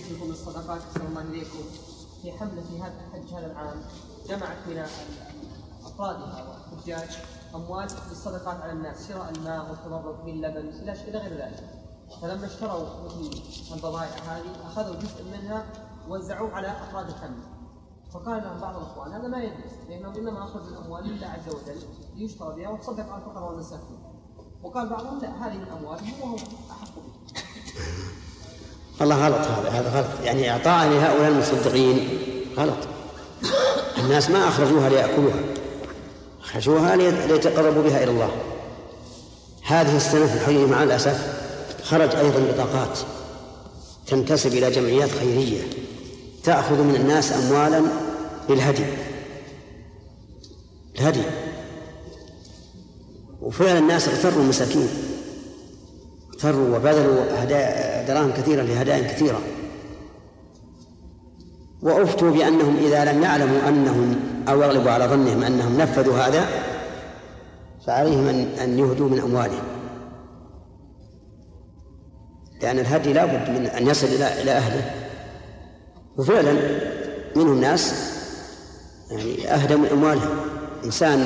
يوصيكم بالصدقات صلى الله عليكم في حملة في هذا الحج هذا العام جمعت من أفرادها والحجاج أموال للصدقات على الناس، شراء الماء والتبرع باللبن إلى غير ذلك. فلما اشتروا مثل البضائع هذه أخذوا جزء منها ووزعوه على أفراد الحملة. فقال لهم بعض الأخوان هذا ما يجوز، لأنهم إنما أخذوا الأموال لله عز وجل ليشترى بها وتصدق على الفقراء والمساكين. وقال بعضهم لا، هذه من أموالهم وهو أحق به. والله غلط، هذا غلط، يعني إعطاء لهؤلاء المصدقين غلط. الناس ما أخرجوها ليأكلوها، أخرجوها ليتقربوا بها إلى الله. هذه السنة في الحقيقة مع الأسف خرج أيضا بطاقات تنتسب إلى جمعيات خيرية تأخذ من الناس أموالا للهدي، وفعلا الناس اغتروا المساكين، اغتروا وبذلوا دراهم كثيرة لهدايا كثيرة، وأفتوا بأنهم إذا لم يعلموا أنهم أو يغلبوا على ظنهم أنهم نفذوا هذا فعليهم أن يهدوا من أموالهم، لأن الهدي لا بد من أن يصل إلى أهله. وفعلا منهم ناس يعني أهدى من أموالهم، إنسان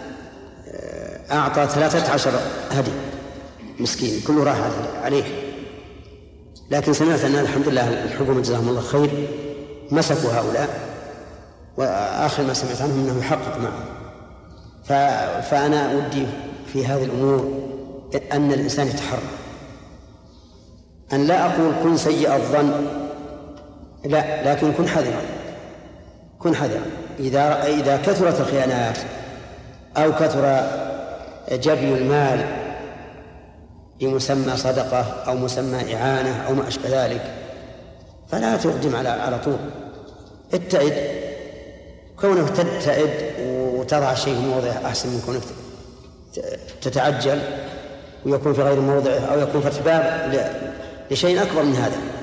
أعطى 13 هدي مسكين كله راح عليه، لكن سمعت أن الحمد لله الحكومة جزاهم الله خير مسكوا هؤلاء، وآخر ما سمعت عنهم أنه يحقق معهم. فأنا أودي في هذه الأمور أن الإنسان يتحرك، أن لا أقول كن سيء الظن، لا، لكن كن حذرا. إذا كثرت الخيانات أو كثر جبي المال بمسمى صدقة أو مسمى إعانة أو ما أشبه ذلك فلا تقدم على طول. ابتعد، كونه تبتعد وتضع شيء في موضعه أحسن من كونك تتعجل ويكون في غير موضعه أو يكون فتح باب لشيء أكبر من هذا.